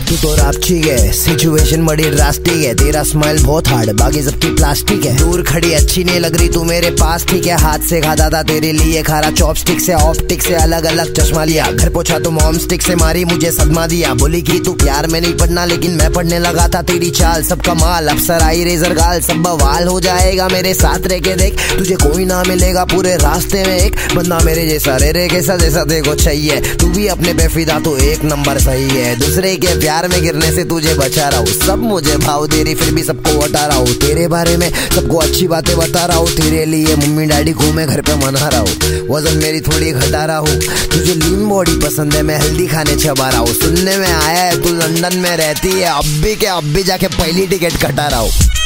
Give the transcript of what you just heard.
तू तो रापची है, सिचुएशन बड़ी ड्रास्टिक है। तेरा स्माइल बहुत हार्ड, बाकी सबकी प्लास्टिक है। दूर खड़ी अच्छी नहीं लग रही, तू मेरे पास ठीक है। हाथ से खाता था तेरे लिए खारा, चॉपस्टिक से ऑप्टिक से अलग अलग चश्मा लिया। घर पहुंचा तो मॉम स्टिक से मारी, मुझे सदमा दिया। बोली कि तू प्यार में नहीं पढ़ना, लेकिन मैं पढ़ने लगा था। तेरी चाल सब कमाल, अफसर आई रेजर गाल, सब बवाल हो जाएगा मेरे साथ रह के देख। तुझे कोई ना मिलेगा पूरे रास्ते में एक बंदा मेरे जैसा, रे कैसा जैसा देखो चाहिए। तू भी अपने पे फिदा तो एक नंबर सही है। दूसरे के प्यार में गिरने से तुझे बचा रहा हूँ। सब मुझे भाव दे रही फिर भी सबको हटा रहा हूँ। तेरे बारे में सबको अच्छी बातें बता रहा हूँ। तेरे लिए मम्मी डैडी को मैं घर पे मना रहा हूँ। वजन मेरी थोड़ी घटा रहा हूँ। तुझे लीन बॉडी पसंद है, मैं हेल्दी खाने चबा रहा हूँ। सुनने में आया है तू लंदन में रहती है, अब भी जाके पहली टिकट कटा रहा हूँ।